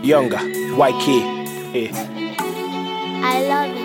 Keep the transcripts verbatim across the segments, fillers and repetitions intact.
Younger, Y K. Hey. I love it.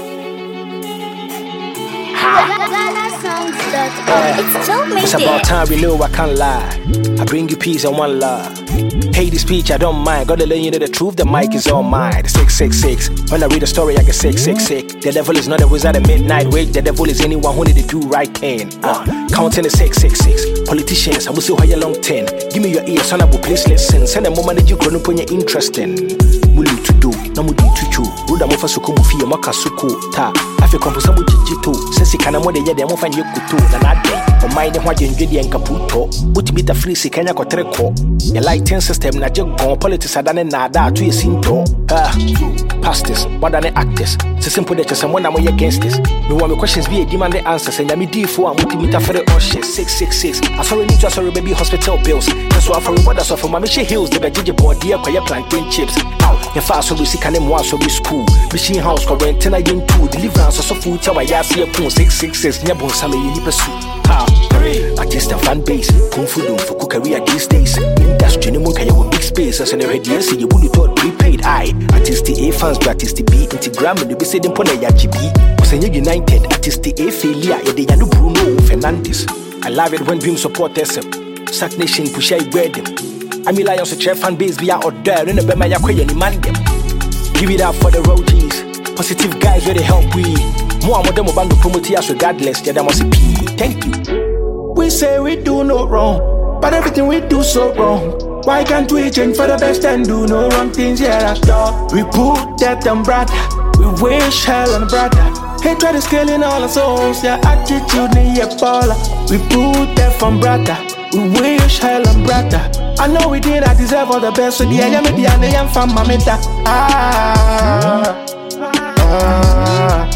It's so made It's about time we know I can't lie. I bring you peace and one love. Hate the speech, I don't mind. Gotta let you know the truth, the mic is all mine. six six six. When I read a story, I get sick, sick, sick. The devil is not a wizard at midnight. Wait, the devil is anyone who need to do right thing. Uh, counting the six six six. Politicians, I will say how you long ten. Give me your ear, son, I will please listen. Send a moment that you grow up when you're interested. Mulu to do, no mu di tuchu. Ruda mo fasuku mu fiye maka suku ta. Afi komposa mu jijito. Sensi kana mo de yede mo fanye kutu na nade. O mind ho adwenjwe en kaputo. Utimita free si kanya ko treko. Your lighting system na je gon politics adane na da to yesinto. Ah, pastors, what than actors. So simple that someone am against this. Me want me questions be a demand the answers and yami D four and multimeter for the ocean six six six. I sorry need to sorry baby hospital bills. That's why for what that's for my mission hills the beji board dear kwa plantain chips. Your fast so we see can them so we school. Machine house go rent ten again two deliverance so food tower ya see a phone six six six nya bon same ni pursue. Ah, artist and fan base. Kung fu dum for career these days. Industry no more can you big space as an radio see you would thought prepaid. I artist A fans artist B Instagram and be say them pona ya G B. Was United artist A failure ya de ya no Bruno Fernandes. I love it when dream support us. Sack Nation push I wear them. I mean like also fan base be out there in the bema ya kwe any man them. Give it up for the roadies. Positive guys where they help we. More and more band promote us regardless. Yeah, that must be P. Thank you. We say we do no wrong, but everything we do so wrong. Why can't we change for the best and do no wrong things here at all? We put that on brother. We wish hell on brother. Hatred is killing all our souls. Yeah, attitude in your baller. We put that from brother. We wish hell on brother. I know we did I deserve all the best. So the I am the I am from Mamita. Ah, ah,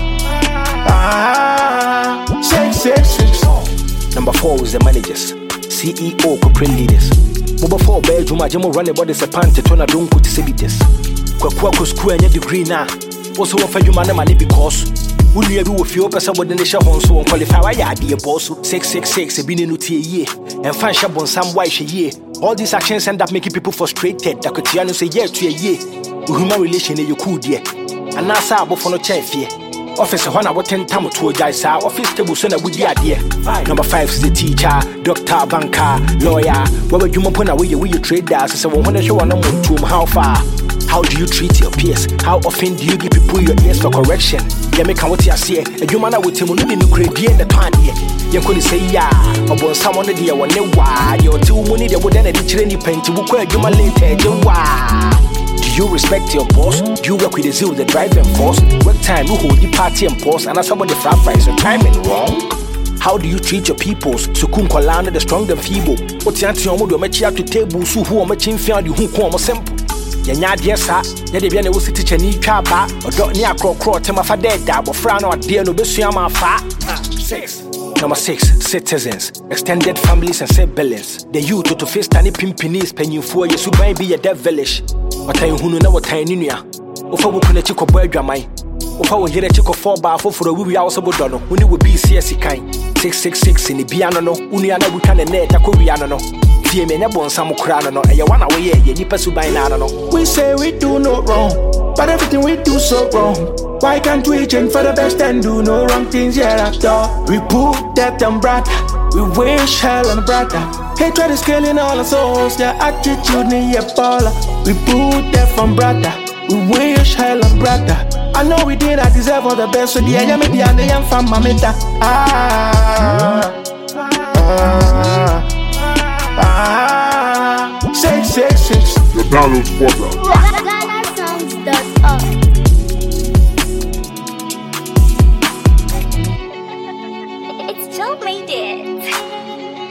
ah. Six, six, six. Number four is the managers, C E O, corporate leaders. Number four, bedroom, I just run about the pan to turn a don't put civitas. Quack school and your degree now. Also, offer you money money because. Will you do with your person with the nation home so unqualified? I be a boss. six six six, a been in a year. And find shop on some white year. All these actions end up making people frustrated. That could say year to a year. Human relation, you could, yeah. And now, sir, but for no chair fear. Officer, one hour ten time to a guy, office table, son, with the idea. Number five is the teacher, doctor, banker, lawyer. What would you put away your trade that? So, when I show one to how far? How do you treat your peers? How often do you give people your ears for correction? You make what you say, a human with him will be no great in the time here. You couldn't say, yeah, about someone that you want to why you're too money that would then teach any paint to work where you might later. Do you respect your boss? Do you work with the zeal, the driving force? Work time, you hold the party and pause, and as somebody frat fries your timing wrong? How do you treat your peoples? So kun kolana the strong and feeble. What's the answer to match out to table? So who are matching found you who come simple? Yanya dear sir, Yadiana was teacher need chapa, or dot near crow crow, Temafa dead, dab or frown or dear no besuyama fa. Six. Number six, citizens, extended families and siblings. The youth to face tiny pimpinis, penny for you, so might be a devilish. But I who know what I knew. Of our chico boy, Jamai. Of our hear a chico four bar for the we also would don't know when it would be C S C kind. six six six in the piano, Uniana, we can a net, a Koreano. Fear me, never on some crown, and you want away, you pursue by Nano. We say we do no wrong, but everything we do so wrong. Why can't we change for the best and do no wrong things here at all? We put that on brother. We wish hell on brother. Hatred is killing all our souls. Their attitude in your baller. We put that from brother. We wish hell on brother. I know we did I deserve all the best. So the I am the I am from Mamita. Ah, ah, ah. Six, six, six. The download spotter. It's so made it.